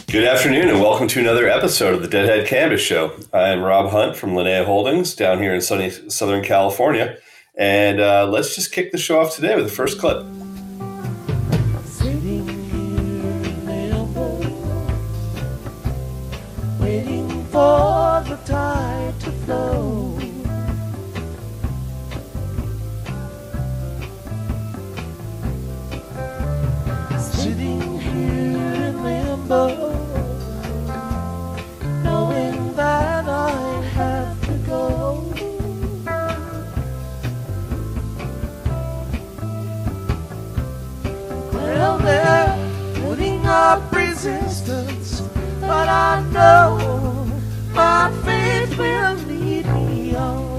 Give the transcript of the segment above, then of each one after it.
Good afternoon and welcome to another episode of the Deadhead Cannabis Show. I am Rob Hunt from Linnea Holdings down here in sunny Southern California. And let's just kick the show off today with the first clip. Sitting here in limbo, waiting for the tide to flow. Sitting here in limbo, knowing that I have to go. Well, they're putting up resistance, but I know my faith will lead me on.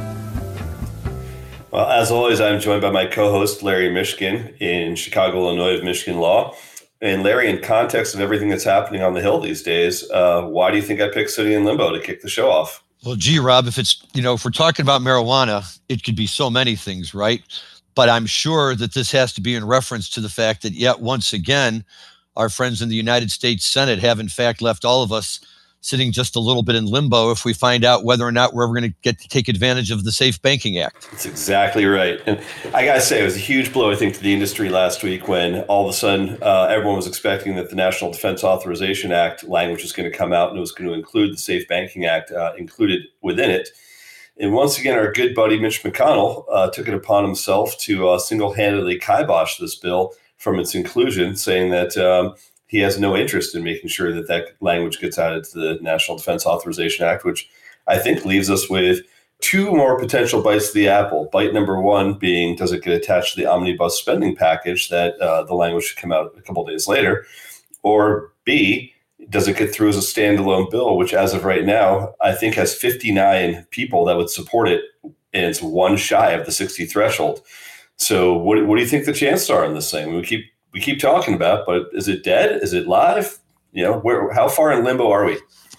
Well, as always, I'm joined by my co-host, Larry Mishkin in Chicago, Illinois of Michigan Law. And Larry, in context of everything that's happening on the Hill these days, why do you think I picked Sitting in Limbo to kick the show off? Well, gee, Rob, if we're talking about marijuana, it could be so many things, right? But I'm sure that this has to be in reference to the fact that yet once again, our friends in the United States Senate have in fact left all of us sitting just a little bit in limbo if we find out whether or not we're ever going to get to take advantage of the Safe Banking Act. That's exactly right. And I got to say, it was a huge blow, I think, to the industry last week when all of a sudden everyone was expecting that the National Defense Authorization Act language was going to come out and it was going to include the Safe Banking Act included within it. And once again, our good buddy Mitch McConnell took it upon himself to single-handedly kibosh this bill from its inclusion, saying that he has no interest in making sure that that language gets added to the National Defense Authorization Act, which I think leaves us with two more potential bites of the apple. Bite number one being, does it get attached to the omnibus spending package that the language should come out a couple days later? Or B, does it get through as a standalone bill, which as of right now, I think has 59 people that would support it, and it's one shy of the 60 threshold. So what do you think the chances are on this thing? We keep talking about, but is it dead? Is it live? How far in limbo are we?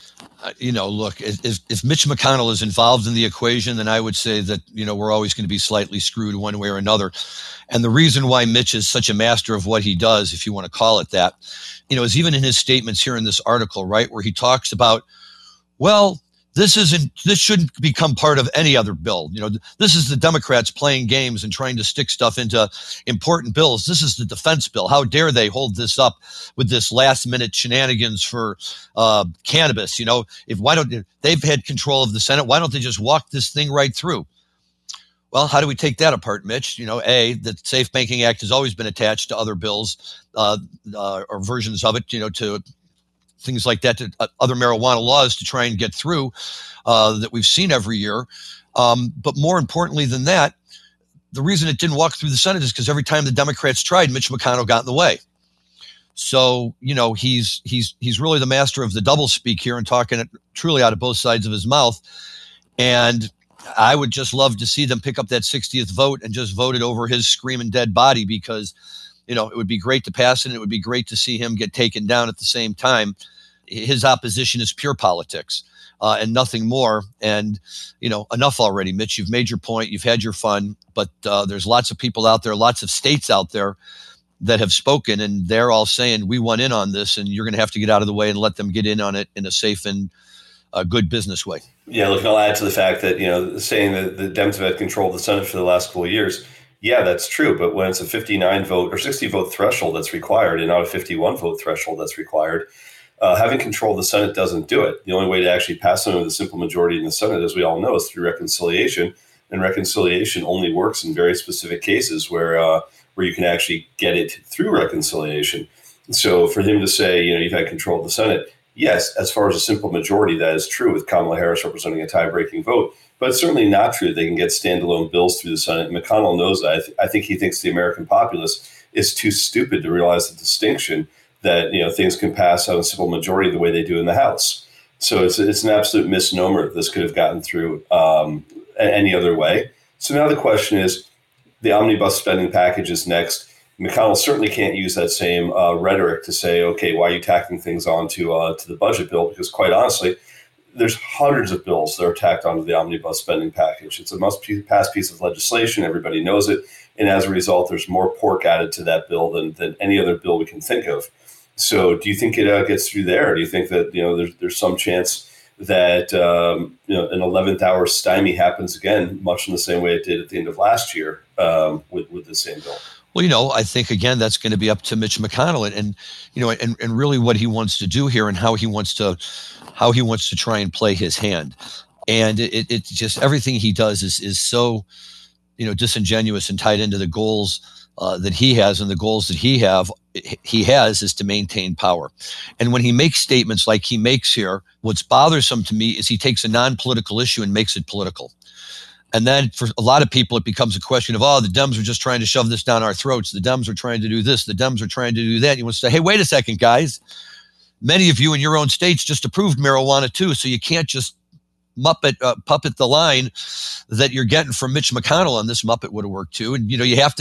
Look, if Mitch McConnell is involved in the equation, then I would say that, we're always going to be slightly screwed one way or another. And the reason why Mitch is such a master of what he does, if you want to call it that, is even in his statements here in this article, right, where he talks about, well, this shouldn't become part of any other bill. This is the Democrats playing games and trying to stick stuff into important bills. This is the defense bill. How dare they hold this up with this last minute shenanigans for cannabis? If they've had control of the Senate, why don't they just walk this thing right through? Well, how do we take that apart, Mitch? The Safe Banking Act has always been attached to other bills or versions of it, to things like that, to other marijuana laws to try and get through that we've seen every year. But more importantly than that, the reason it didn't walk through the Senate is because every time the Democrats tried, Mitch McConnell got in the way. So, he's really the master of the doublespeak here and talking it truly out of both sides of his mouth. And I would just love to see them pick up that 60th vote and just vote it over his screaming dead body, because it would be great to pass it, and it would be great to see him get taken down at the same time. His opposition is pure politics and nothing more. And, enough already, Mitch. You've made your point. You've had your fun. But there's lots of people out there, lots of states out there that have spoken, and they're all saying, we want in on this, and you're going to have to get out of the way and let them get in on it in a safe and good business way. Yeah, look, I'll add to the fact that, saying that the Dems have had control of the Senate for the last couple of years, yeah, that's true. But when it's a 59 vote or 60 vote threshold that's required and not a 51 vote threshold that's required, having control of the Senate doesn't do it. The only way to actually pass something with a simple majority in the Senate, as we all know, is through reconciliation. And reconciliation only works in very specific cases where you can actually get it through reconciliation. So for him to say, you've had control of the Senate, yes, as far as a simple majority, that is true, with Kamala Harris representing a tie-breaking vote. But it's certainly not true that they can get standalone bills through the Senate. McConnell knows that. I think he thinks the American populace is too stupid to realize the distinction that things can pass on a simple majority the way they do in the House. So it's an absolute misnomer that this could have gotten through any other way. So now the question is, the omnibus spending package is next. McConnell certainly can't use that same rhetoric to say, okay, why are you tacking things onto to the budget bill? Because quite honestly, there's hundreds of bills that are tacked onto the omnibus spending package. It's a must-pass piece of legislation. Everybody knows it. And as a result, there's more pork added to that bill than any other bill we can think of. So do you think it gets through there? Or do you think that there's some chance that an 11th hour stymie happens again, much in the same way it did at the end of last year with the same bill? Well, I think again that's going to be up to Mitch McConnell, and really what he wants to do here, and how he wants to try and play his hand. And it just, everything he does is so disingenuous and tied into the goals that he has, and the goals that he has is to maintain power. And when he makes statements like he makes here, what's bothersome to me is he takes a non-political issue and makes it political. And then for a lot of people, it becomes a question of, the Dems are just trying to shove this down our throats. The Dems are trying to do this. The Dems are trying to do that. You want to say, hey, wait a second, guys. Many of you in your own states just approved marijuana too, so you can't just puppet the line that you're getting from Mitch McConnell on this. Muppet would have worked too. And you have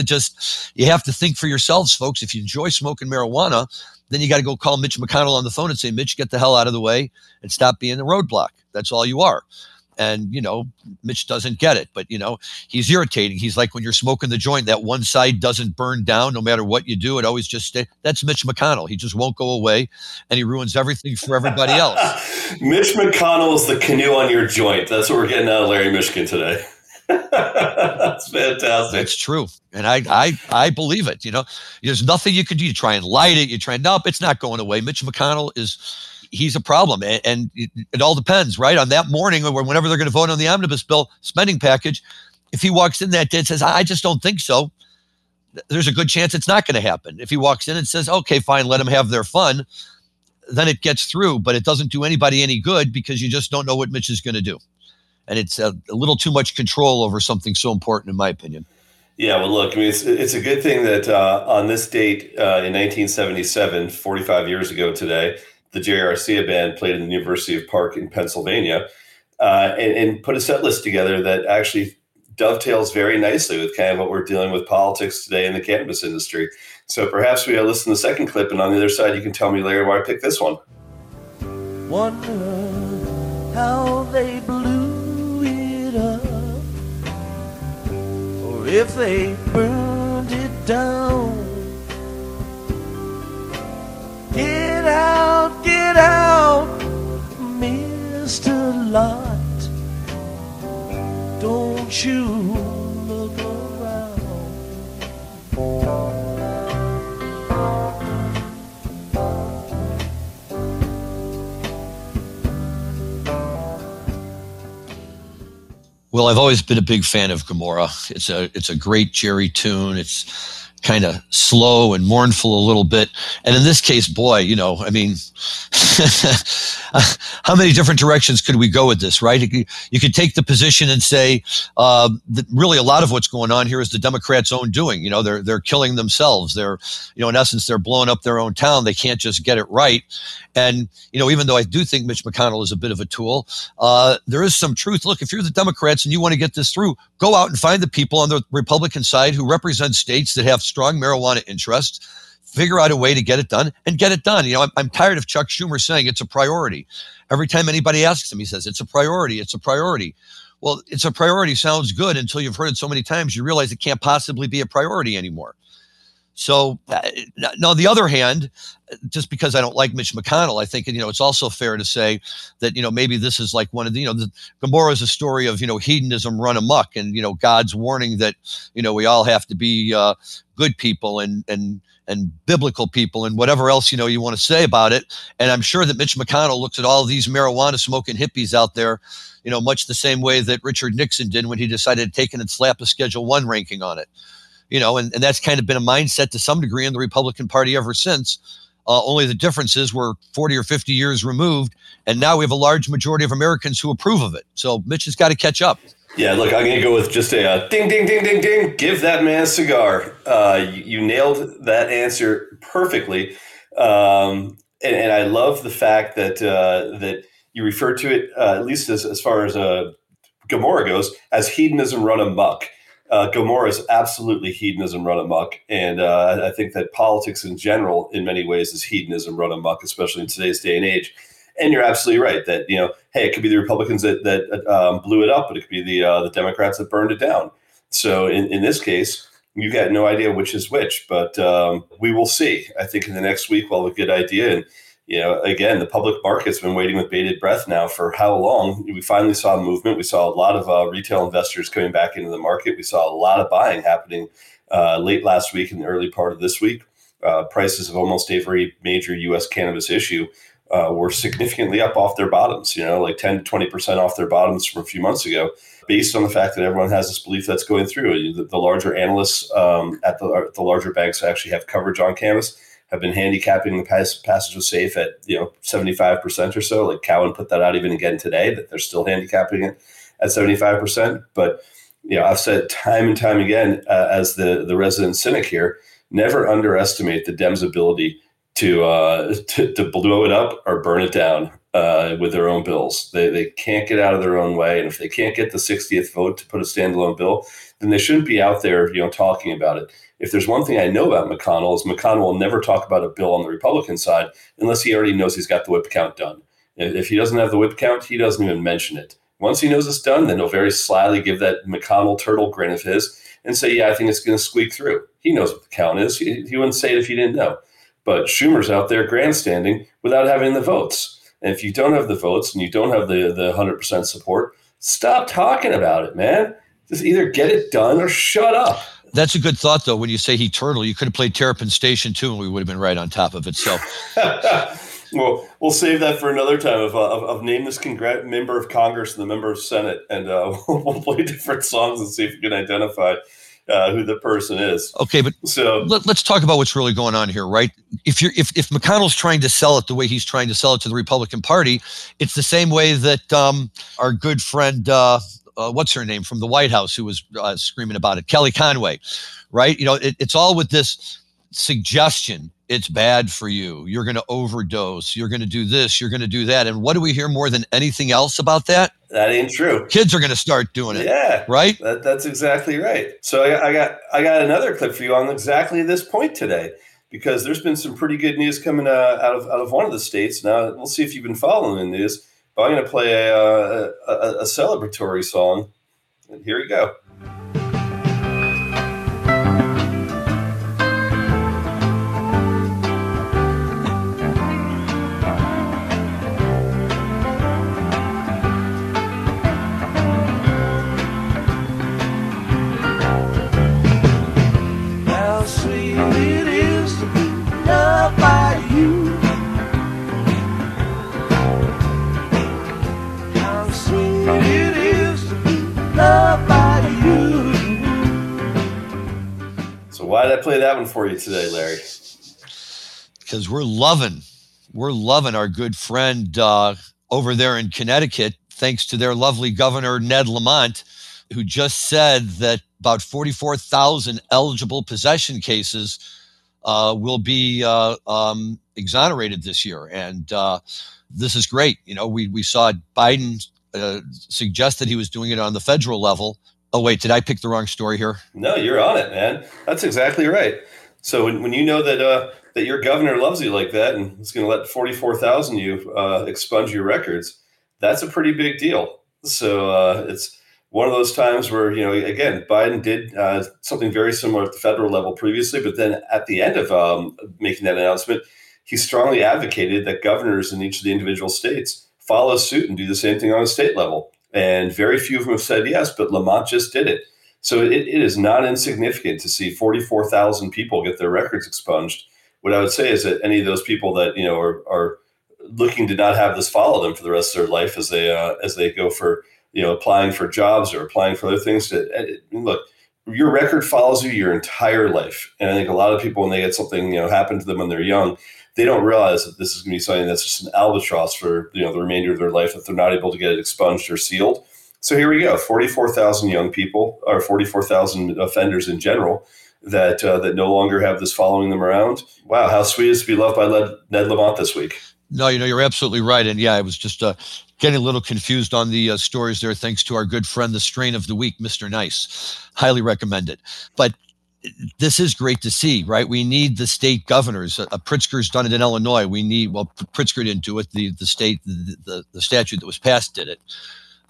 to think for yourselves, folks. If you enjoy smoking marijuana, then you got to go call Mitch McConnell on the phone and say, Mitch, get the hell out of the way and stop being a roadblock. That's all you are. And, Mitch doesn't get it, but, he's irritating. He's like when you're smoking the joint, that one side doesn't burn down no matter what you do. It always just stays. That's Mitch McConnell. He just won't go away, and he ruins everything for everybody else. Mitch McConnell is the canoe on your joint. That's what we're getting out of Larry Mishkin today. That's fantastic. That's true. And I believe it. There's nothing you can do. You try and light it. Nope, it's not going away. Mitch McConnell he's a problem. And it all depends, right? On that morning or whenever they're going to vote on the omnibus bill spending package, if he walks in that day and says, I just don't think so, there's a good chance it's not going to happen. If he walks in and says, okay, fine, let them have their fun, then it gets through, but it doesn't do anybody any good because you just don't know what Mitch is going to do. And it's a little too much control over something so important, in my opinion. Yeah, well, look, I mean, it's a good thing that on this date in 1977, 45 years ago today, the Jerry Garcia band played in the University of Park in Pennsylvania and put a set list together that actually dovetails very nicely with kind of what we're dealing with politics today in the cannabis industry. So perhaps we listen to the second clip, and on the other side, you can tell me, Larry, why I picked this one. Wonder how they blew it up, or if they burned it down. Get out, Mr. Lot. Don't you look around. Well, I've always been a big fan of Gomorrah. It's a great Jerry tune. It's kind of slow and mournful a little bit. And in this case, boy, I mean, how many different directions could we go with this, right? You could take the position and say that really a lot of what's going on here is the Democrats' own doing. They're killing themselves. They're, in essence, they're blowing up their own town. They can't just get it right. And, even though I do think Mitch McConnell is a bit of a tool, there is some truth. Look, if you're the Democrats and you want to get this through, go out and find the people on the Republican side who represent states that have strong marijuana interests. Figure out a way to get it done and get it done. I'm tired of Chuck Schumer saying it's a priority. Every time anybody asks him, he says, it's a priority. It's a priority. Well, it's a priority sounds good until you've heard it so many times, you realize it can't possibly be a priority anymore. So now, on the other hand, just because I don't like Mitch McConnell, I think, it's also fair to say that, maybe this is like one of the, Gomorrah is a story of, hedonism run amok and, God's warning that, we all have to be good people and biblical people and whatever else, you want to say about it. And I'm sure that Mitch McConnell looks at all these marijuana smoking hippies out there, much the same way that Richard Nixon did when he decided to take it and slap a Schedule I ranking on it. And that's kind of been a mindset to some degree in the Republican Party ever since. Only the difference is we're 40 or 50 years removed, and now we have a large majority of Americans who approve of it. So Mitch has got to catch up. Yeah, look, I'm going to go with just a ding, ding, ding, ding, ding. Give that man a cigar. You nailed that answer perfectly. And I love the fact that that you refer to it, at least as far as Gomorrah goes, as hedonism run amok. Gomorrah is absolutely hedonism run amok. And I think that politics in general, in many ways, is hedonism run amok, especially in today's day and age. And you're absolutely right that, hey, it could be the Republicans that blew it up, but it could be the Democrats that burned it down. So in this case, You've got no idea which is which, but we will see. I think in the next week we'll have a good idea. And, again, the public market's been waiting with bated breath now for how long? We finally saw a movement. We saw a lot of retail investors coming back into the market. We saw a lot of buying happening late last week and the early part of this week. Prices of almost every major U.S. cannabis issue were significantly up off their bottoms, like 10 to 20% off their bottoms from a few months ago, based on the fact that everyone has this belief that's going through. The larger analysts at the larger banks who actually have coverage on cannabis have been handicapping the passage of SAFE at 75% or so. Like Cowen put that out even again today, that they're still handicapping it at 75%. But I've said time and time again, as the resident cynic here, never underestimate the Dems' ability to blow it up or burn it down with their own bills. They can't get out of their own way, and if they can't get the 60th vote to put a standalone bill, then they shouldn't be out there, talking about it. If there's one thing I know about McConnell, is McConnell will never talk about a bill on the Republican side unless he already knows he's got the whip count done. If he doesn't have the whip count, he doesn't even mention it. Once he knows it's done, then he'll very slyly give that McConnell turtle grin of his and say, yeah, I think it's going to squeak through. He knows what the count is. He wouldn't say it if he didn't know. But Schumer's out there grandstanding without having the votes. And if you don't have the votes and you don't have the 100% support, stop talking about it, man. Just either get it done or shut up. That's a good thought, though. When you say he turtle, you could have played Terrapin Station, too, and we would have been right on top of it. So, well, we'll save that for another time of name this member of Congress and the member of Senate, and we'll play different songs and see if we can identify who the person is. Okay, but so let's talk about what's really going on here, right? If McConnell's trying to sell it the way he's trying to sell it to the Republican Party, it's the same way that our good friend, what's her name from the White House, who was screaming about it, Kelly Conway, right? It's all with this suggestion. It's bad for you. You're going to overdose. You're going to do this. You're going to do that. And what do we hear more than anything else about that? That ain't true. Kids are going to start doing it. Yeah, right. That's exactly right. So I got another clip for you on exactly this point today, because there's been some pretty good news coming out of one of the states. Now we'll see if you've been following the news. But I'm going to play a celebratory song. And here we go. How sweet it is to be loved by you. How sweet it is to be loved by you. So why did I play that one for you today, Larry? Because we're loving our good friend over there in Connecticut, thanks to their lovely governor, Ned Lamont, who just said that about 44,000 eligible possession cases will be exonerated this year. And this is great. We saw Biden suggest that he was doing it on the federal level. Oh, wait, did I pick the wrong story here? No, you're on it, man. That's exactly right. So when you know that your governor loves you like that and is going to let 44,000 you expunge your records, that's a pretty big deal. So it's one of those times where, again, Biden did something very similar at the federal level previously, but then at the end of making that announcement, he strongly advocated that governors in each of the individual states follow suit and do the same thing on a state level. And very few of them have said yes, but Lamont just did it. So it is not insignificant to see 44,000 people get their records expunged. What I would say is that any of those people that are looking to not have this follow them for the rest of their life as they go for applying for jobs or applying for other things, look, your record follows you your entire life. And I think a lot of people, when they get something happen to them when they're young, they don't realize that this is going to be something that's just an albatross for the remainder of their life, if they're not able to get it expunged or sealed. So here we go, 44,000 young people, or 44,000 offenders in general, that no longer have this following them around. Wow, how sweet it is to be loved by Ned Lamont this week. No, you're absolutely right. And yeah, I was just getting a little confused on the stories there, thanks to our good friend, the strain of the week, Mr. Nice. Highly recommend it. But this is great to see, right? We need the state governors. Pritzker's done it in Illinois. Pritzker didn't do it. The statute that was passed did it.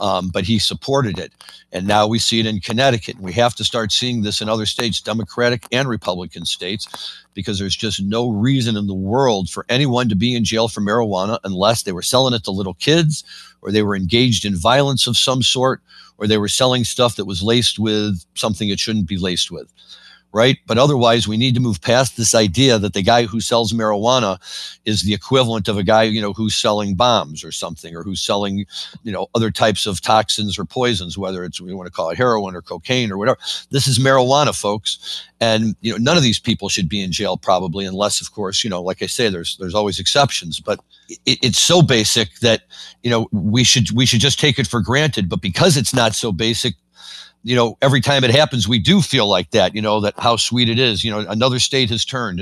but he supported it. And now we see it in Connecticut. We have to start seeing this in other states, Democratic and Republican states, because there's just no reason in the world for anyone to be in jail for marijuana unless they were selling it to little kids, or they were engaged in violence of some sort, or they were selling stuff that was laced with something it shouldn't be laced with. Right? But otherwise, we need to move past this idea that the guy who sells marijuana is the equivalent of a guy, who's selling bombs or something, or who's selling, other types of toxins or poisons, whether it's, we want to call it heroin or cocaine or whatever. This is marijuana, folks. And, none of these people should be in jail probably, unless, of course, like I say, there's always exceptions. But it's so basic that, we should just take it for granted. But because it's not so basic, every time it happens, we do feel like that, that how sweet it is. Another state has turned.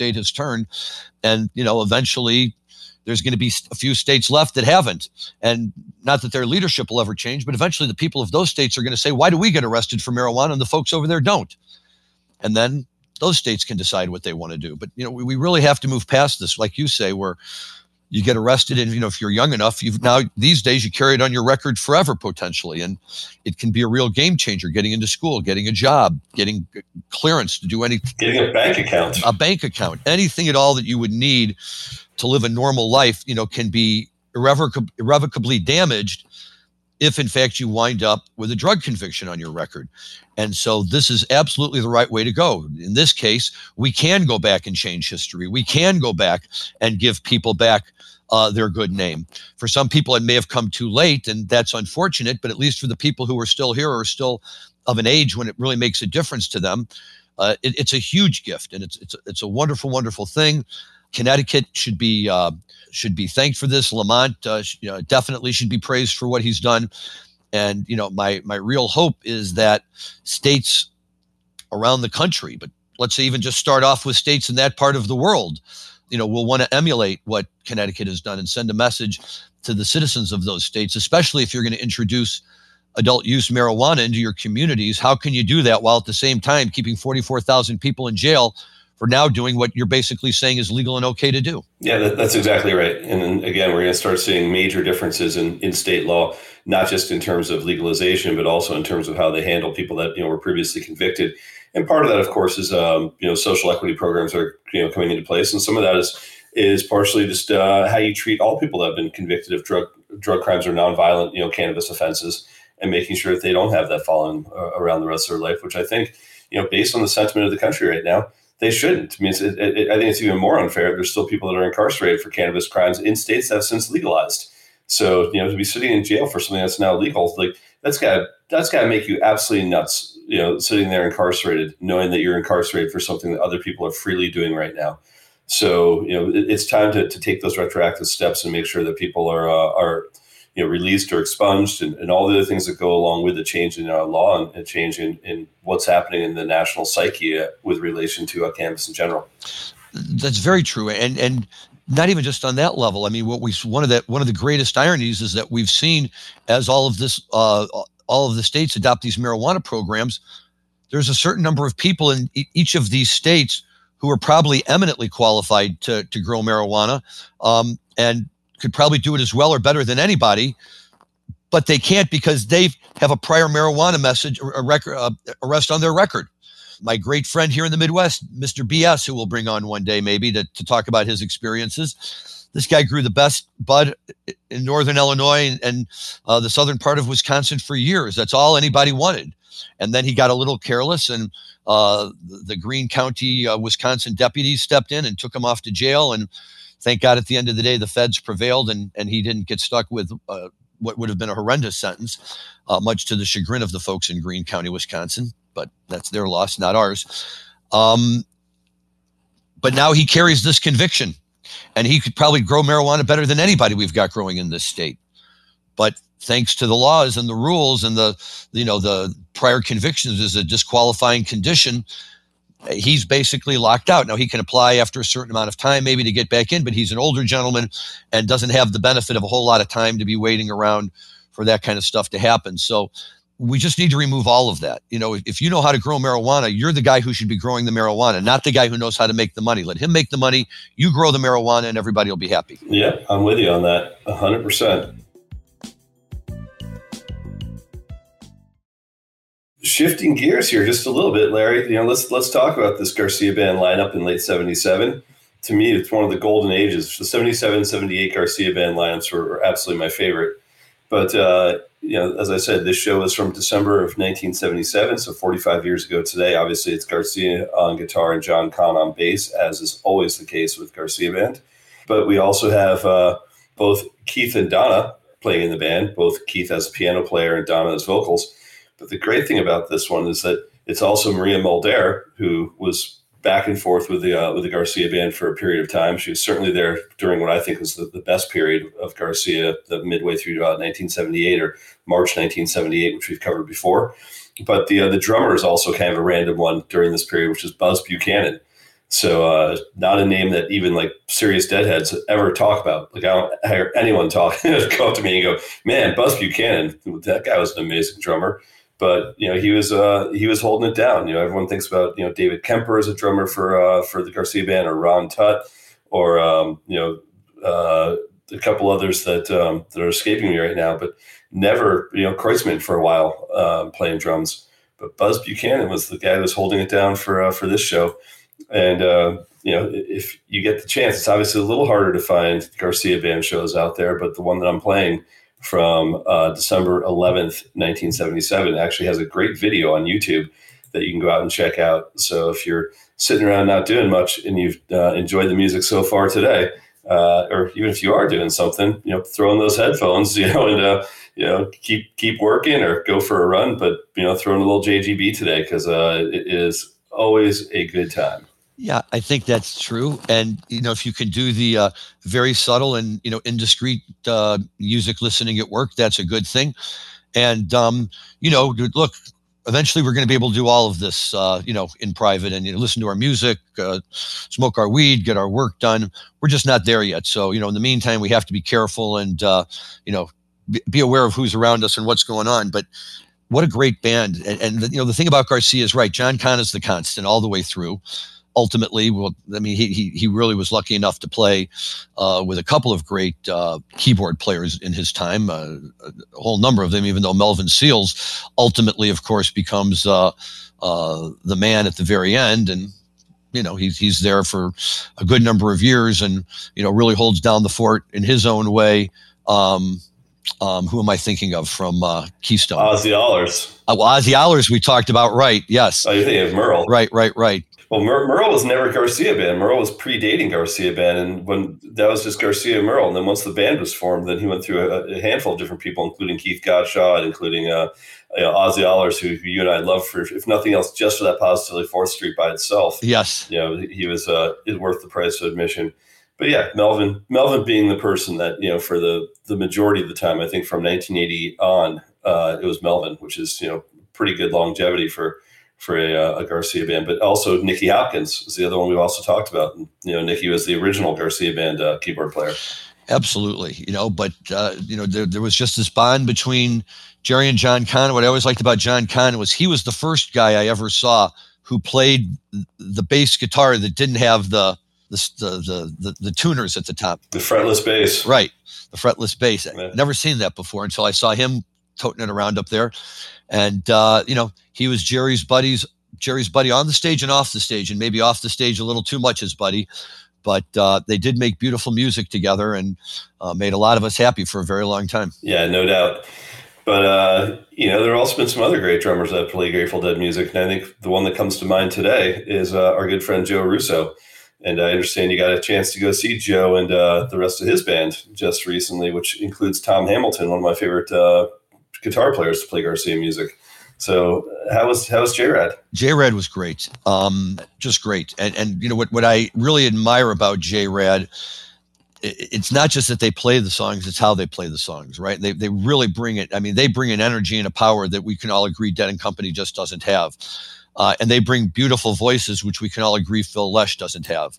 And, eventually there's going to be a few states left that haven't. And not that their leadership will ever change, but eventually the people of those states are going to say, why do we get arrested for marijuana and the folks over there don't? And then those states can decide what they want to do. But, we really have to move past this, like you say, where you get arrested and, if you're young enough, these days you carry it on your record forever potentially. And it can be a real game changer, getting into school, getting a job, getting clearance to do anything. Getting a bank account. Anything at all that you would need to live a normal life, can be irrevocably damaged if in fact you wind up with a drug conviction on your record. And so this is absolutely the right way to go. In this case, we can go back and change history. We can go back and give people back their good name. For some people, it may have come too late, and that's unfortunate, but at least for the people who are still here or are still of an age when it really makes a difference to them, it's a huge gift, and it's a wonderful, wonderful thing. Connecticut should be thanked for this. Lamont definitely should be praised for what he's done. And my real hope is that states around the country, but let's say even just start off with states in that part of the world, will want to emulate what Connecticut has done and send a message to the citizens of those states, especially if you're going to introduce adult use marijuana into your communities. How can you do that while at the same time keeping 44,000 people in jail for now doing what you're basically saying is legal and okay to do? Yeah, that's exactly right. And then, again, we're going to start seeing major differences in state law, not just in terms of legalization, but also in terms of how they handle people that were previously convicted. And part of that, of course, is social equity programs are coming into place, and some of that is partially just how you treat all people that have been convicted of drug crimes or nonviolent cannabis offenses, and making sure that they don't have that following around the rest of their life, which I think based on the sentiment of the country right now, they shouldn't. I mean, I think it's even more unfair. There's still people that are incarcerated for cannabis crimes in states that have since legalized. So, to be sitting in jail for something that's now legal, like that's got to make you absolutely nuts. Sitting there incarcerated, knowing that you're incarcerated for something that other people are freely doing right now. So, it's time to take those retroactive steps and make sure that people are released or expunged, and all the other things that go along with the change in our law and a change in what's happening in the national psyche with relation to cannabis in general. That's very true. And not even just on that level. I mean, one of the greatest ironies is that we've seen as all of the states adopt these marijuana programs, there's a certain number of people in each of these states who are probably eminently qualified to grow marijuana, and could probably do it as well or better than anybody, but they can't because they have a prior marijuana arrest on their record. My great friend here in the Midwest, Mr. BS, who we'll bring on one day maybe to talk about his experiences. This guy grew the best bud in northern Illinois and the southern part of Wisconsin for years. That's all anybody wanted. And then he got a little careless, and the Greene County, Wisconsin deputies stepped in and took him off to jail. And thank God at the end of the day, the feds prevailed and he didn't get stuck with what would have been a horrendous sentence, much to the chagrin of the folks in Greene County, Wisconsin. But that's their loss, not ours. But now he carries this conviction, and he could probably grow marijuana better than anybody we've got growing in this state. But thanks to the laws and the rules and the prior convictions as a disqualifying condition, he's basically locked out. Now, he can apply after a certain amount of time maybe to get back in, but he's an older gentleman and doesn't have the benefit of a whole lot of time to be waiting around for that kind of stuff to happen. So we just need to remove all of that. If you know how to grow marijuana, you're the guy who should be growing the marijuana, not the guy who knows how to make the money. Let him make the money. You grow the marijuana and everybody will be happy. Yeah, I'm with you on that 100%. Shifting gears here just a little bit, Larry. Let's talk about this Garcia Band lineup in late '77. To me, it's one of the golden ages. The '77, '78 Garcia Band lineups were absolutely my favorite. But as I said, this show is from December of 1977, so 45 years ago today. Obviously, it's Garcia on guitar and John Kahn on bass, as is always the case with Garcia Band. But we also have both Keith and Donna playing in the band, both Keith as a piano player and Donna as vocals. But the great thing about this one is that it's also Maria Muldaur, who was back and forth with the Garcia Band for a period of time. She was certainly there during what I think was the best period of Garcia, the midway through about 1978 or March 1978, which we've covered before. But the drummer is also kind of a random one during this period, which is Buzz Buchanan. So not a name that even like serious Deadheads ever talk about. Like I don't hear anyone go up to me and go, "Man, Buzz Buchanan, that guy was an amazing drummer." But he was holding it down. Everyone thinks about David Kemper as a drummer for the Garcia Band, or Ron Tutt, or a couple others that are escaping me right now. But never Kreutzmann for a while playing drums. But Buzz Buchanan was the guy who was holding it down for this show. And if you get the chance, it's obviously a little harder to find Garcia Band shows out there. But the one that I'm playing from December 11th, 1977, actually has a great video on YouTube that you can go out and check out. So if you're sitting around not doing much and you've enjoyed the music so far today, or even if you are doing something, throw in those headphones, and keep working or go for a run. But throw in a little JGB today, because it is always a good time. Yeah, I think that's true. And, if you can do the very subtle and, indiscreet music listening at work, that's a good thing. And, look, eventually we're going to be able to do all of this, in private and listen to our music, smoke our weed, get our work done. We're just not there yet. So, in the meantime, we have to be careful and, be aware of who's around us and what's going on. But what a great band. And the thing about Garcia is right. John Kahn is the constant all the way through. Ultimately, he really was lucky enough to play with a couple of great keyboard players in his time, a whole number of them, even though Melvin Seals ultimately, of course, becomes the man at the very end. And, he's there for a good number of years and, really holds down the fort in his own way. Who am I thinking of from Keystone? Ozzy Allers. Ozzy Allers we talked about, right, yes. Oh, you're thinking of Merle. Right. Well, Merle was never Garcia Band. Merle was predating Garcia Band, and when that was just Garcia and Merle. And then once the band was formed, then he went through a handful of different people, including Keith Gottschalk, including Ozzy Allers, who you and I love for, if nothing else, just for that Positively 4th Street by itself. Yes, he was worth the price of admission. But yeah, Melvin being the person that for the majority of the time, I think from 1980 on, it was Melvin, which is pretty good longevity for a Garcia Band. But also Nicky Hopkins was the other one we also talked about. Nicky was the original Garcia Band keyboard player. Absolutely, but there was just this bond between Jerry and John Kahn. What I always liked about John Kahn was he was the first guy I ever saw who played the bass guitar that didn't have the tuners at the top. The fretless bass. Right, the fretless bass. I'd never seen that before until I saw him toting it around up there. And, he was Jerry's buddy on the stage and off the stage, and maybe off the stage a little too much his buddy. But they did make beautiful music together and made a lot of us happy for a very long time. Yeah, no doubt. But, there have also been some other great drummers that play Grateful Dead music. And I think the one that comes to mind today is our good friend Joe Russo. And I understand you got a chance to go see Joe and the rest of his band just recently, which includes Tom Hamilton, one of my favorite guitar players to play Garcia music. So how was J-Rad? J-Rad was great. Just great. And what I really admire about J-Rad, it's not just that they play the songs, it's how they play the songs, right? They really bring it. I mean, they bring an energy and a power that we can all agree Dead & Company just doesn't have. And they bring beautiful voices, which we can all agree Phil Lesh doesn't have.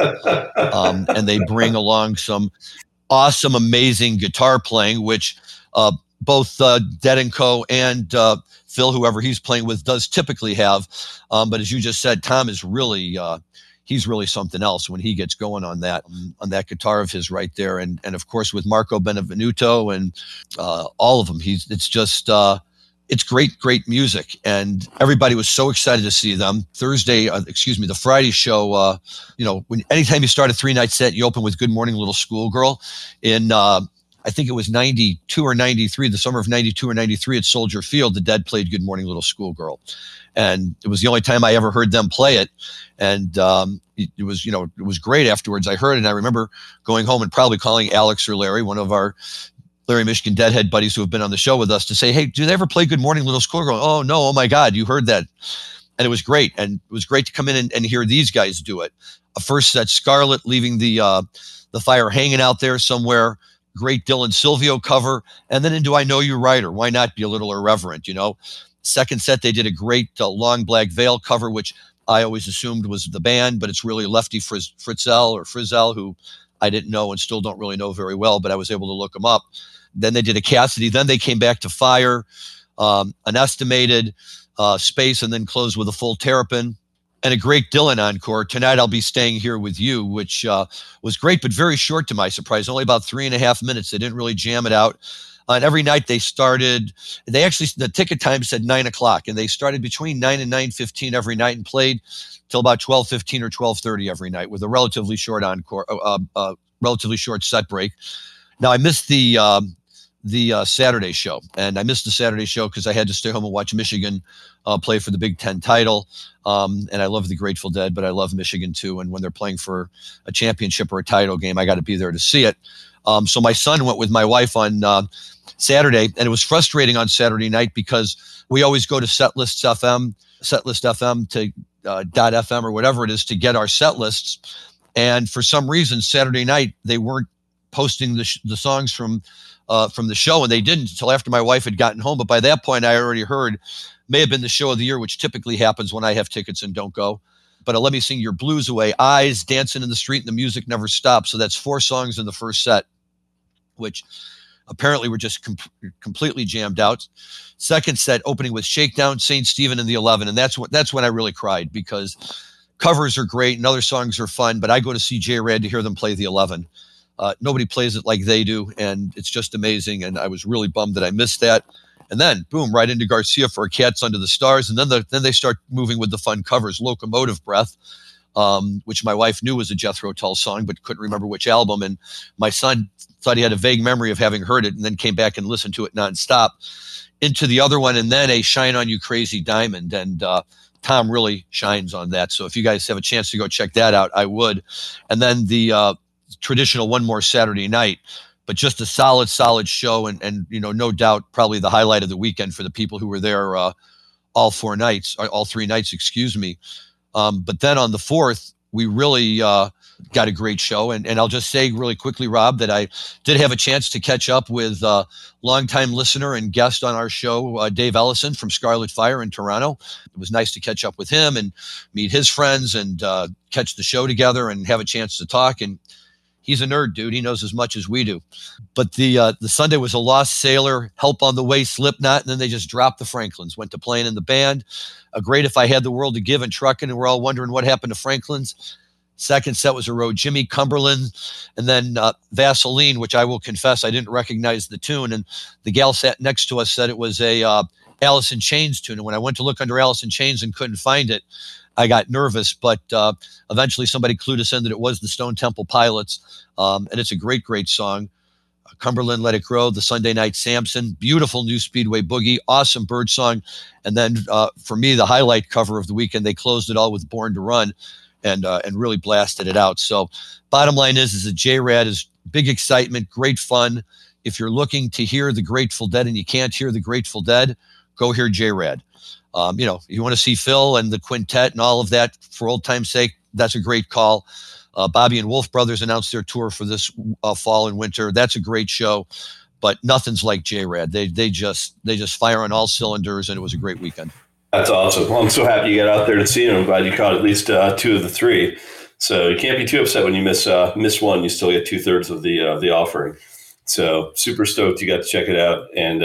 And they bring along some awesome, amazing guitar playing, which both Dead & Co. and Phil, whoever he's playing with, does typically have. But as you just said, Tom is really he's really something else when he gets going on that guitar of his right there. And of course with Marco Benevenuto and all of them, it's just it's great music, and everybody was so excited to see them. The Friday show, anytime you start a 3-night set, you open with Good Morning Little Schoolgirl. In I think it was 92 or 93, the summer of 92 or 93 at Soldier Field, the Dead played Good Morning Little Schoolgirl. And it was the only time I ever heard them play it. And it was great afterwards. I heard it, and I remember going home and probably calling Alex or Larry, one of our Larry Michigan Deadhead buddies who have been on the show with us, to say, hey, do they ever play Good Morning Little Schoolgirl? Oh, no. Oh, my God. You heard that. And it was great. And it was great to come in and hear these guys do it. A first set, Scarlet leaving the fire hanging out there somewhere. Great Dylan Silvio cover. And then into I Know You Writer. Why not be a little irreverent, Second set, they did a great Long Black Veil cover, which I always assumed was the band, but it's really Lefty Frizzell, who I didn't know and still don't really know very well, but I was able to look him up. Then they did a Cassidy. Then they came back to Fire, Unestimated, Space, and then closed with a full Terrapin and a great Dylan encore. Tonight I'll Be Staying Here With You, which was great, but very short to my surprise. Only about 3.5 minutes. They didn't really jam it out. And every night the ticket time said 9:00, and they started between 9 and 9:15 every night and played till about 12:15 or 12:30 every night with a relatively short encore, relatively short set break. Now I missed the Saturday show, and I missed the Saturday show because I had to stay home and watch Michigan play for the Big Ten title. And I love the Grateful Dead, but I love Michigan too. And when they're playing for a championship or a title game, I got to be there to see it. So my son went with my wife on Saturday, and it was frustrating on Saturday night because we always go to Setlist FM to .fm or whatever it is to get our set lists. And for some reason, Saturday night, they weren't posting the songs from the show, and they didn't until after my wife had gotten home. But by that point, I already heard, may have been the show of the year, which typically happens when I have tickets and don't go. But Let Me Sing Your Blues Away, Eyes, Dancing in the Street, and The Music Never Stops. So that's 4 songs in the first set, which apparently were just completely jammed out. Second set, opening with Shakedown, St. Stephen, and the 11. And that's when I really cried, because covers are great and other songs are fun, but I go to see J-Rad to hear them play the 11. Nobody plays it like they do, and it's just amazing. And I was really bummed that I missed that. And then, boom, right into Garcia for Cats Under the Stars. And then they start moving with the fun covers. Locomotive Breath, which my wife knew was a Jethro Tull song, but couldn't remember which album. And my son thought he had a vague memory of having heard it, and then came back and listened to it nonstop. Into the other one, and then a Shine on You Crazy Diamond. And Tom really shines on that. So if you guys have a chance to go check that out, I would. And then the traditional One More Saturday Night, but just a solid show, and no doubt probably the highlight of the weekend for the people who were there all 3 nights, excuse me. But then on the 4th, we really got a great show. And I'll just say really quickly, Rob, that I did have a chance to catch up with longtime listener and guest on our show, Dave Ellison from Scarlet Fire in Toronto. It was nice to catch up with him and meet his friends and catch the show together and have a chance to talk. And he's a nerd, dude. He knows as much as we do. But the Sunday was a Lost Sailor, Help on the Way, Slipknot, and then they just dropped the Franklins, went to playing in the band. A great If I Had the World to Give and Truckin', and we're all wondering what happened to Franklin's. Second set was a road, Jimmy Cumberland, and then Vaseline, which I will confess I didn't recognize the tune. And the gal sat next to us said it was a Alice in Chains tune. And when I went to look under Alice in Chains and couldn't find it, I got nervous, but eventually somebody clued us in that it was the Stone Temple Pilots, and it's a great song. Cumberland, Let It Grow, the Sunday Night Samson, beautiful New Speedway Boogie, awesome Bird song, and then for me, the highlight cover of the weekend, they closed it all with Born to Run, and really blasted it out. So bottom line is that J-Rad is big excitement, great fun. If you're looking to hear the Grateful Dead and you can't hear the Grateful Dead, go hear J-Rad. You want to see Phil and the quintet and all of that for old time's sake, that's a great call. Bobby and Wolf Brothers announced their tour for this fall and winter. That's a great show, but nothing's like J-Rad. They just fire on all cylinders, and it was a great weekend. That's awesome. Well, I'm so happy you got out there to see him. I'm glad you caught at least 2 of the 3. So you can't be too upset when you miss one. You still get 2/3 of the offering. So super stoked you got to check it out. And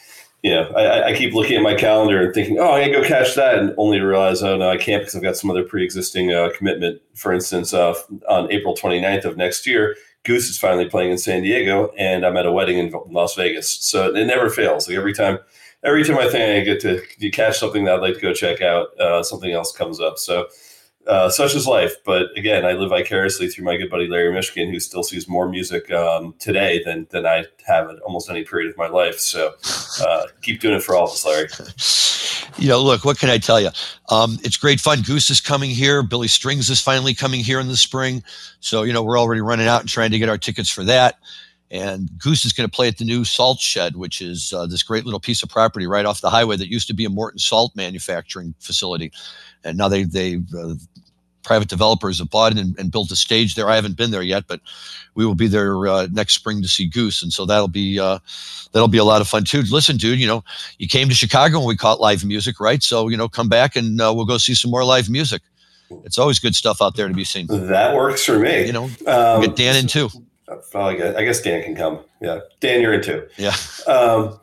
I keep looking at my calendar and thinking, oh, I gotta go catch that, and only to realize, oh no, I can't because I've got some other pre-existing commitment. For instance, on April 29th of next year, Goose is finally playing in San Diego, and I'm at a wedding in Las Vegas. So it never fails. Like every time every time I think I get to catch something that I'd like to go check out, something else comes up. So such is life. But again, I live vicariously through my good buddy Larry Mishkin, who still sees more music today than I have at almost any period of my life. So keep doing it for all of us, Larry. Look, what can I tell you? It's great fun. Goose is coming here. Billy Strings is finally coming here in the spring. So, we're already running out and trying to get our tickets for that. And Goose is going to play at the new Salt Shed, which is this great little piece of property right off the highway that used to be a Morton salt manufacturing facility. And now they private developers have bought it and built a stage there. I haven't been there yet, but we will be there next spring to see Goose. And so that'll be a lot of fun too. Listen, dude, you came to Chicago when we caught live music, right? So, come back and we'll go see some more live music. It's always good stuff out there to be seen. That works for me. We'll get Dan in too. I guess Dan can come. Yeah. Dan, you're in too. Yeah. So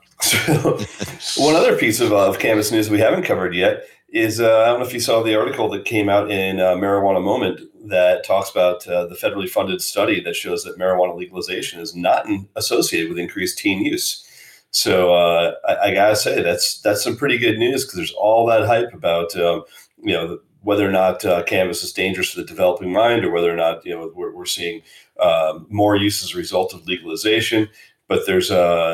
one other piece of cannabis news we haven't covered yet is, I don't know if you saw the article that came out in Marijuana Moment that talks about the federally funded study that shows that marijuana legalization is not associated with increased teen use. So I gotta say that's some pretty good news, because there's all that hype about whether or not cannabis is dangerous to the developing mind, or whether or not we're seeing more use as a result of legalization. But there's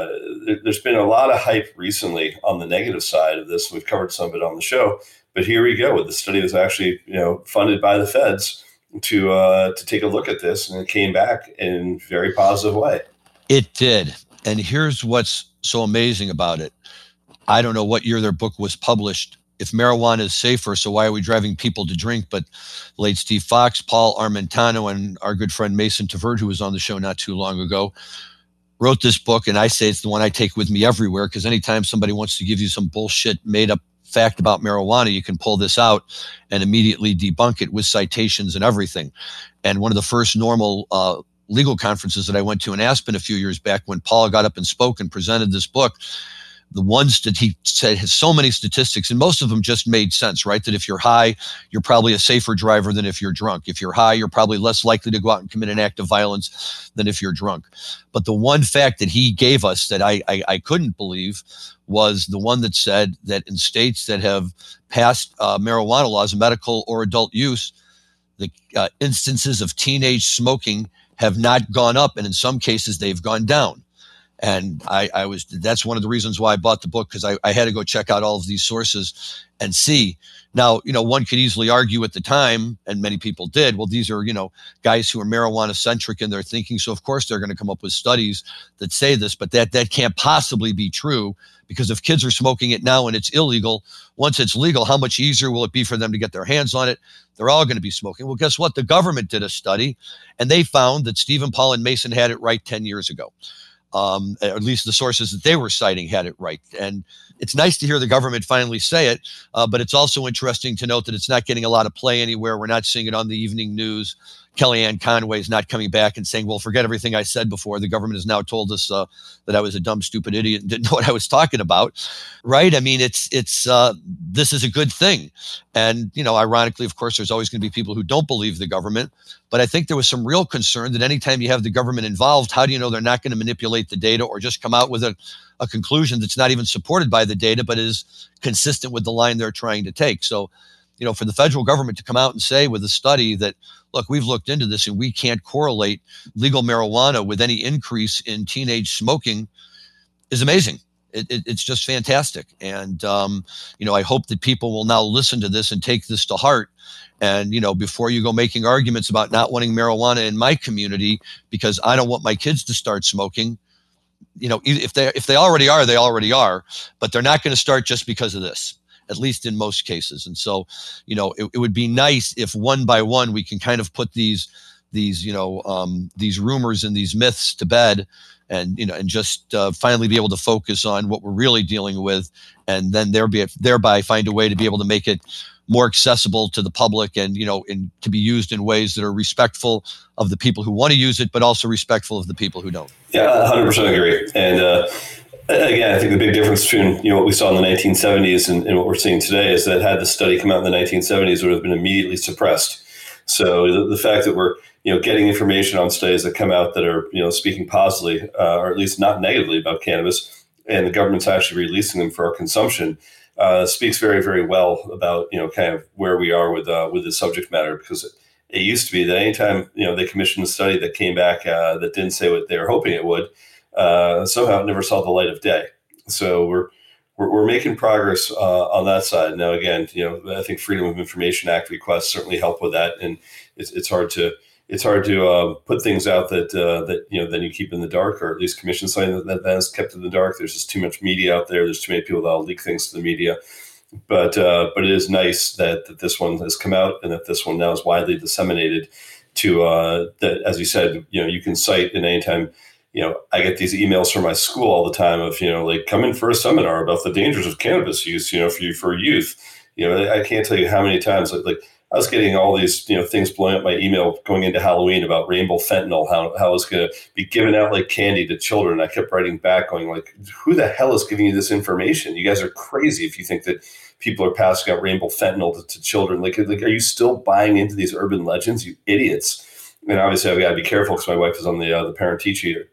been a lot of hype recently on the negative side of this. We've covered some of it on the show, but here we go with the study that's actually funded by the feds to take a look at this, and it came back in a very positive way. It did, and here's what's so amazing about it. I don't know what year their book was published. If marijuana is safer, so why are we driving people to drink? But late Steve Fox, Paul Armentano, and our good friend Mason Tavert, who was on the show not too long ago, wrote this book, and I say it's the one I take with me everywhere, because anytime somebody wants to give you some bullshit made up fact about marijuana, you can pull this out and immediately debunk it with citations and everything. And one of the first normal legal conferences that I went to in Aspen a few years back, when Paul got up and spoke and presented this book, the ones that he said has so many statistics, and most of them just made sense, right? That if you're high, you're probably a safer driver than if you're drunk. If you're high, you're probably less likely to go out and commit an act of violence than if you're drunk. But the one fact that he gave us that I couldn't believe was the one that said that in states that have passed marijuana laws, medical or adult use, the instances of teenage smoking have not gone up, and in some cases they've gone down. And that's one of the reasons why I bought the book, because I had to go check out all of these sources and see. Now, one could easily argue at the time, and many people did, well, these are, guys who are marijuana centric in their thinking. So of course they're going to come up with studies that say this, but that can't possibly be true, because if kids are smoking it now and it's illegal, once it's legal, how much easier will it be for them to get their hands on it? They're all going to be smoking. Well, guess what? The government did a study, and they found that Stephen, Paul, and Mason had it right 10 years ago. At least the sources that they were citing had it right. And it's nice to hear the government finally say it, but it's also interesting to note that it's not getting a lot of play anywhere. We're not seeing it on the evening news. Kellyanne Conway is not coming back and saying, well, forget everything I said before. The government has now told us that I was a dumb, stupid idiot and didn't know what I was talking about. Right? I mean, it's this is a good thing. And, ironically, of course, there's always going to be people who don't believe the government. But I think there was some real concern that anytime you have the government involved, how do you know they're not going to manipulate the data or just come out with a conclusion that's not even supported by the data, but is consistent with the line they're trying to take. So, for the federal government to come out and say with a study that, look, we've looked into this and we can't correlate legal marijuana with any increase in teenage smoking is amazing. It's just fantastic. And, I hope that people will now listen to this and take this to heart. And, before you go making arguments about not wanting marijuana in my community because I don't want my kids to start smoking, if they already are, they already are, but they're not going to start just because of this, at least in most cases. And so, it would be nice if one by one we can kind of put these rumors and these myths to bed, and just finally be able to focus on what we're really dealing with, and then thereby find a way to be able to make it more accessible to the public, and to be used in ways that are respectful of the people who want to use it, but also respectful of the people who don't. Yeah, 100% agree. And again, I think the big difference between what we saw in the 1970s and what we're seeing today is that had the study come out in the 1970s, it would have been immediately suppressed. So the fact that we're getting information on studies that come out that are speaking positively or at least not negatively about cannabis and the government's actually releasing them for our consumption, speaks very, very well about, kind of where we are with the subject matter, because it used to be that anytime, they commissioned a study that came back that didn't say what they were hoping it would, somehow it never saw the light of day. So we're making progress on that side. Now, again, I think Freedom of Information Act requests certainly help with that, and it's hard to put things out that then you keep in the dark, or at least commission something that is kept in the dark. There's just too much media out there. There's too many people that'll leak things to the media. But it is nice that this one has come out, and that this one now is widely disseminated to that, as you said, you can cite in any time. I get these emails from my school all the time of, like, come in for a seminar about the dangers of cannabis use, for youth. I can't tell you how many times, like I was getting all these, things blowing up my email going into Halloween about rainbow fentanyl, how it's going to be given out like candy to children. I kept writing back going, like, who the hell is giving you this information? You guys are crazy if you think that people are passing out rainbow fentanyl to children. Like, are you still buying into these urban legends, you idiots? And obviously, I've got to be careful because my wife is on the parent-teacher,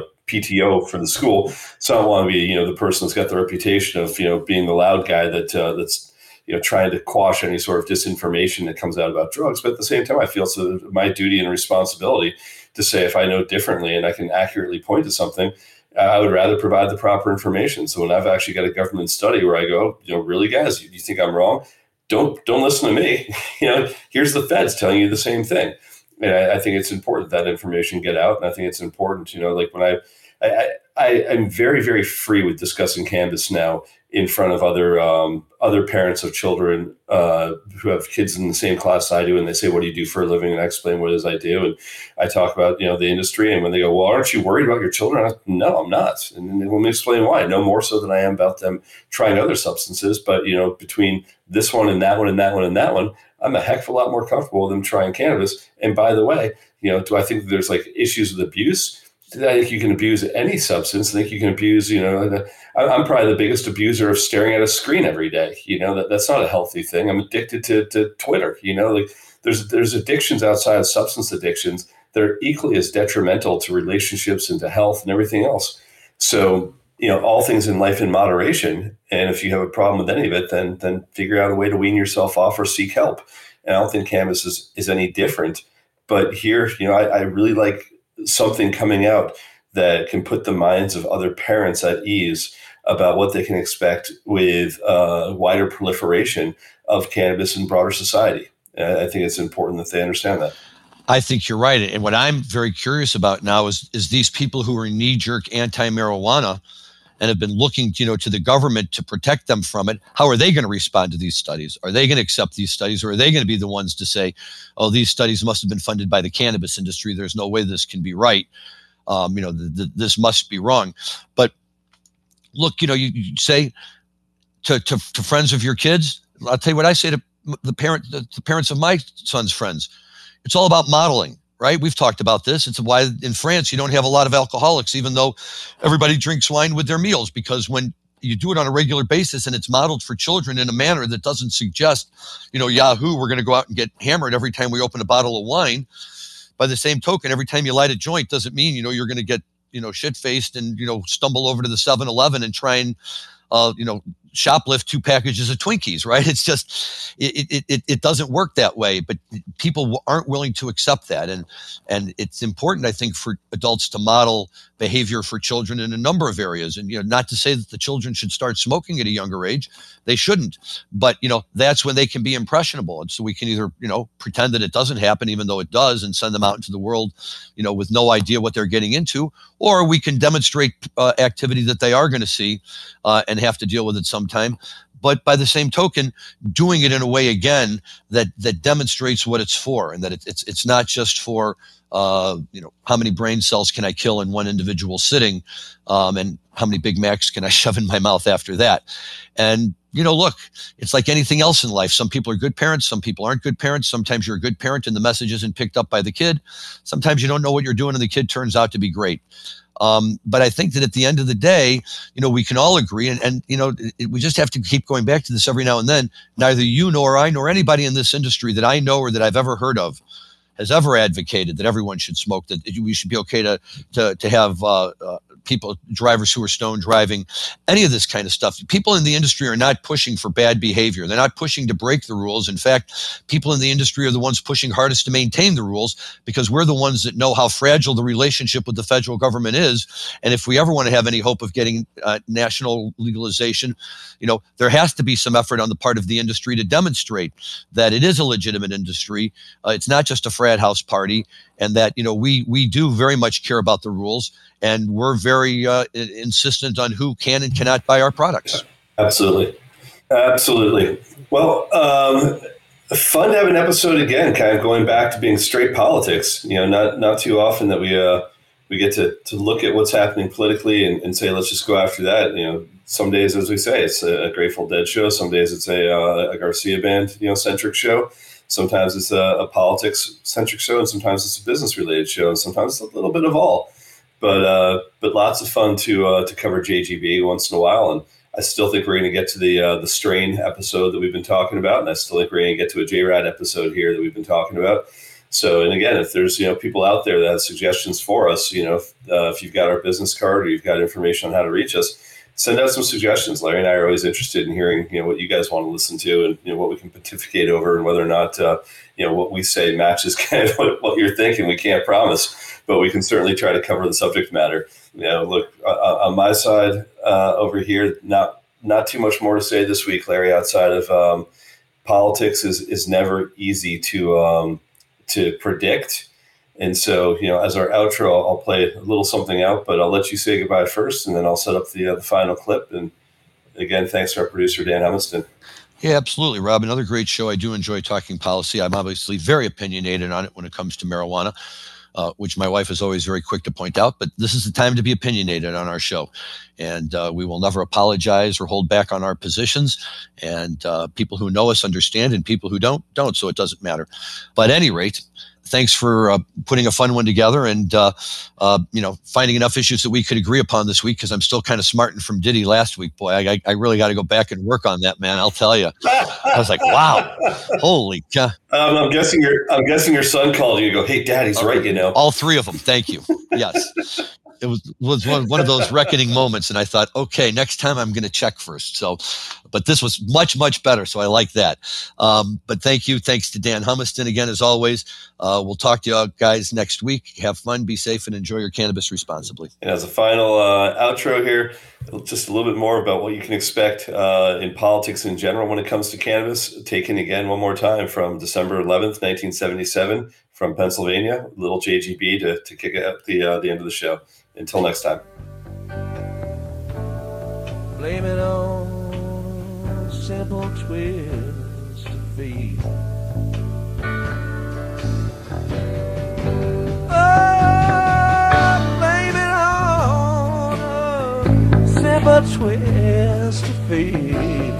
PTO for the school. So I don't want to be, the person that's got the reputation of, being the loud guy that's trying to quash any sort of disinformation that comes out about drugs. But at the same time, I feel it's my duty and responsibility to say, if I know differently and I can accurately point to something, I would rather provide the proper information. So when I've actually got a government study where I go, really, guys, you think I'm wrong? Don't listen to me. Here's the feds telling you the same thing. And I think it's important that information get out. And I think it's important, like when I'm very, very free with discussing cannabis now in front of other parents of children who have kids in the same class I do. And they say, what do you do for a living? And I explain what it is I do. And I talk about, the industry. And when they go, well, aren't you worried about your children? No, I'm not. And let me explain why. No more so than I am about them trying other substances. But, between this one and that one and that one and that one, I'm a heck of a lot more comfortable with them trying cannabis. And by the way, do I think that there's like issues with abuse? I think you can abuse any substance. I think you can abuse, I'm probably the biggest abuser of staring at a screen every day. That's not a healthy thing. I'm addicted to Twitter. Like there's addictions outside of substance addictions that are equally as detrimental to relationships and to health and everything else. So, all things in life in moderation. And if you have a problem with any of it, then figure out a way to wean yourself off or seek help. And I don't think cannabis is any different. But here, I really like something coming out that can put the minds of other parents at ease about what they can expect with wider proliferation of cannabis in broader society. And I think it's important that they understand that. I think you're right. And what I'm very curious about now is these people who are knee-jerk anti-marijuana and have been looking, to the government to protect them from it. How are they going to respond to these studies? Are they going to accept these studies, or are they going to be the ones to say, oh, these studies must have been funded by the cannabis industry. There's no way this can be right. This must be wrong. But look, you say to friends of your kids, I'll tell you what I say to the parents of my son's friends. It's all about modeling. Right? We've talked about this. It's why in France you don't have a lot of alcoholics, even though everybody drinks wine with their meals, because when you do it on a regular basis and it's modeled for children in a manner that doesn't suggest, Yahoo, we're going to go out and get hammered every time we open a bottle of wine. By the same token, every time you light a joint doesn't mean, you're going to get, shit-faced and, stumble over to the 7-Eleven and try and, shoplift 2 packages of Twinkies, right? It's just, it doesn't work that way, but people aren't willing to accept that. And it's important, I think, for adults to model behavior for children in a number of areas. And, not to say that the children should start smoking at a younger age, they shouldn't, but, that's when they can be impressionable. And so we can either, pretend that it doesn't happen, even though it does, and send them out into the world, with no idea what they're getting into, or we can demonstrate activity that they are going to see and have to deal with it sometime. But by the same token, doing it in a way, again, that demonstrates what it's for, and that it's not just for, how many brain cells can I kill in one individual sitting, and how many Big Macs can I shove in my mouth after that. And, look, it's like anything else in life. Some people are good parents. Some people aren't good parents. Sometimes you're a good parent and the message isn't picked up by the kid. Sometimes you don't know what you're doing and the kid turns out to be great. But I think that at the end of the day, we can all agree, and we just have to keep going back to this every now and then. Neither you nor I nor anybody in this industry that I know or that I've ever heard of has ever advocated that everyone should smoke, that we should be okay to have drivers who are stoned driving, any of this kind of stuff. People in the industry are not pushing for bad behavior. They're not pushing to break the rules. In fact, people in the industry are the ones pushing hardest to maintain the rules, because we're the ones that know how fragile the relationship with the federal government is. And if we ever want to have any hope of getting national legalization, there has to be some effort on the part of the industry to demonstrate that it is a legitimate industry. It's not just a frat house party, and that we do very much care about the rules, and we're very insistent on who can and cannot buy our products. Absolutely. Well, fun to have an episode again, kind of going back to being straight politics. Not too often that we get to look at what's happening politically and say, let's just go after that. Some days, as we say, it's a Grateful Dead show. Some days it's a Garcia Band, centric show. Sometimes it's a politics centric show, and sometimes it's a business related show, and sometimes it's a little bit of all. But lots of fun to cover JGB once in a while. And I still think we're going to get to the strain episode that we've been talking about, and I still think we're going to get to a JRAD episode here that we've been talking about. So, and again, if there's people out there that have suggestions for us, if you've got our business card or you've got information on how to reach us, send out some suggestions. Larry and I are always interested in hearing what you guys want to listen to, and what we can pontificate over, and whether or not what we say matches kind of what you're thinking. We can't promise, but we can certainly try to cover the subject matter. Look, on my side over here, not too much more to say this week, Larry, outside of politics is never easy to predict. And so, as our outro, I'll play a little something out, but I'll let you say goodbye first, and then I'll set up the final clip. And again, thanks to our producer, Dan Humiston. Yeah, absolutely, Rob. Another great show. I do enjoy talking policy. I'm obviously very opinionated on it when it comes to marijuana, which my wife is always very quick to point out. But this is the time to be opinionated on our show. And we will never apologize or hold back on our positions. And people who know us understand, and people who don't. So it doesn't matter. But at any rate, thanks for putting a fun one together, and finding enough issues that we could agree upon this week, because I'm still kind of smarting from Diddy last week. Boy, I really got to go back and work on that, man. I'll tell you. I was like, wow, holy cow. I'm guessing your son called you and go, "Hey, Daddy's right, All three of them. Thank you. Yes. It was one of those reckoning moments, and I thought, okay, next time I'm going to check first. So, but this was much, much better, so I like that. But thank you. Thanks to Dan Humiston again, as always. We'll talk to you guys next week. Have fun, be safe, and enjoy your cannabis responsibly. And as a final outro here, just a little bit more about what you can expect in politics in general when it comes to cannabis. Taken again one more time from December 11th, 1977, from Pennsylvania, little JGB to kick out the end of the show. Until next time. Blame it on a simple twist of fate. Oh, blame it on a simple twist of fate.